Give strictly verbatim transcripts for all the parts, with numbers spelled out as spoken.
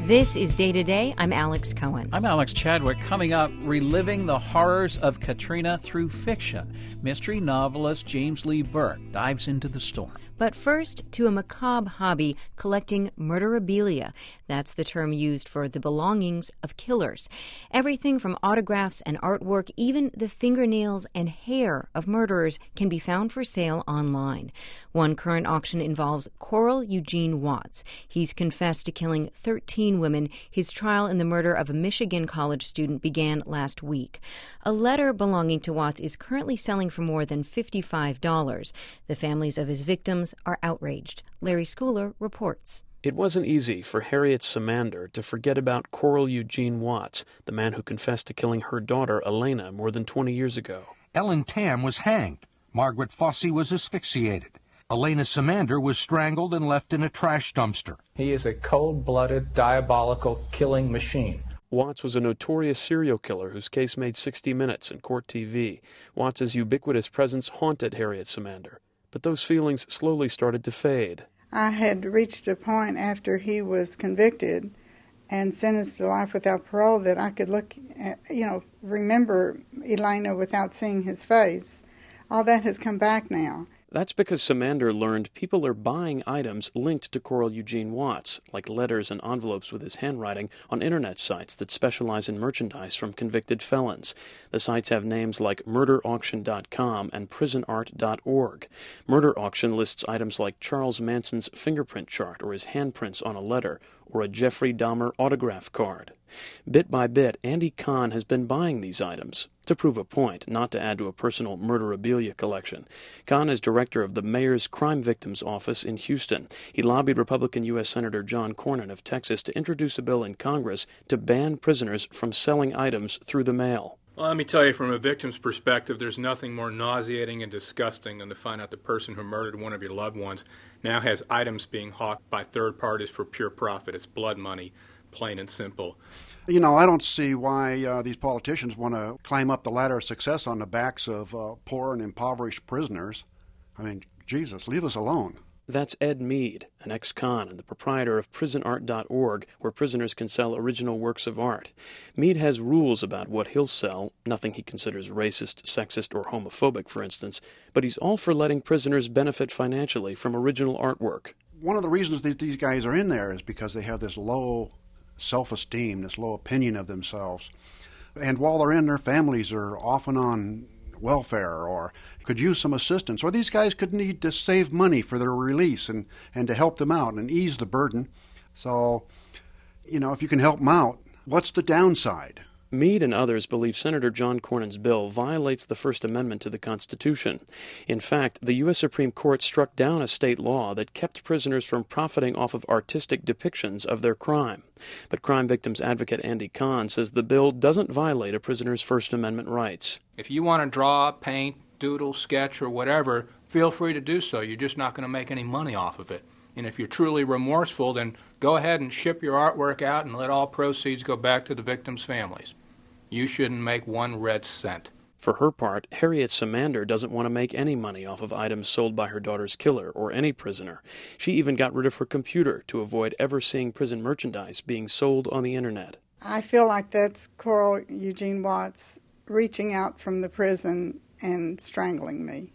This is Day to Day. I'm Alex Cohen. I'm Alex Chadwick. Coming up, reliving the horrors of Katrina through fiction. Mystery novelist James Lee Burke dives into the storm. But first, to a macabre hobby, collecting murderabilia. That's the term used for the belongings of killers. Everything from autographs and artwork, even the fingernails and hair of murderers can be found for sale online. One current auction involves Coral Eugene Watts. He's confessed to killing thirteen women. His trial in the murder of a Michigan college student began last week. A letter belonging to Watts is currently selling for more than fifty-five dollars. The families of his victims are outraged. Larry Schooler reports. It wasn't easy for Harriet Samander to forget about Coral Eugene Watts, the man who confessed to killing her daughter, Elena, more than twenty years ago. Ellen Tam was hanged. Margaret Fossey was asphyxiated. Elena Samander was strangled and left in a trash dumpster. He is a cold-blooded, diabolical killing machine. Watts was a notorious serial killer whose case made sixty minutes in court T V. Watts's ubiquitous presence haunted Harriet Samander. But those feelings slowly started to fade. I had reached a point after he was convicted and sentenced to life without parole that I could look at, you know, remember Elena without seeing his face. All that has come back now. That's because Samander learned people are buying items linked to Coral Eugene Watts, like letters and envelopes with his handwriting, on internet sites that specialize in merchandise from convicted felons. The sites have names like murder auction dot com and prison art dot org. Murder Auction lists items like Charles Manson's fingerprint chart or his handprints on a letter, or a Jeffrey Dahmer autograph card. Bit by bit, Andy Kahn has been buying these items, to prove a point, not to add to a personal murderabilia collection. Kahn is director of the Mayor's Crime Victims Office in Houston. He lobbied Republican U S Senator John Cornyn of Texas to introduce a bill in Congress to ban prisoners from selling items through the mail. Well, let me tell you, from a victim's perspective, there's nothing more nauseating and disgusting than to find out the person who murdered one of your loved ones now has items being hawked by third parties for pure profit. It's blood money, plain and simple. You know, I don't see why uh, these politicians want to climb up the ladder of success on the backs of uh, poor and impoverished prisoners. I mean, Jesus, leave us alone. That's Ed Mead, an ex-con and the proprietor of prison art dot org, where prisoners can sell original works of art. Mead has rules about what he'll sell, nothing he considers racist, sexist, or homophobic, for instance, but he's all for letting prisoners benefit financially from original artwork. One of the reasons that these guys are in there is because they have this low self-esteem, this low opinion of themselves. And while they're in, their families are often on welfare or could use some assistance, or these guys could need to save money for their release and, and to help them out and ease the burden. So, you know, if you can help them out, what's the downside? Mead and others believe Senator John Cornyn's bill violates the First Amendment to the Constitution. In fact, the U S Supreme Court struck down a state law that kept prisoners from profiting off of artistic depictions of their crime. But crime victims advocate Andy Kahn says the bill doesn't violate a prisoner's First Amendment rights. If you want to draw, paint, doodle, sketch, or whatever, feel free to do so. You're just not going to make any money off of it. And if you're truly remorseful, then go ahead and ship your artwork out and let all proceeds go back to the victims' families. You shouldn't make one red cent. For her part, Harriet Samander doesn't want to make any money off of items sold by her daughter's killer or any prisoner. She even got rid of her computer to avoid ever seeing prison merchandise being sold on the internet. I feel like that's Coral Eugene Watts reaching out from the prison and strangling me,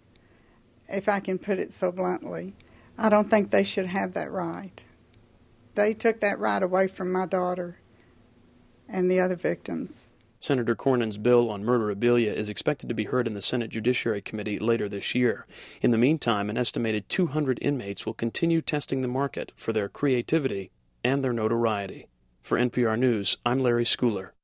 if I can put it so bluntly. I don't think they should have that right. They took that right away from my daughter and the other victims. Senator Cornyn's bill on murderabilia is expected to be heard in the Senate Judiciary Committee later this year. In the meantime, an estimated two hundred inmates will continue testing the market for their creativity and their notoriety. For N P R News, I'm Larry Schooler.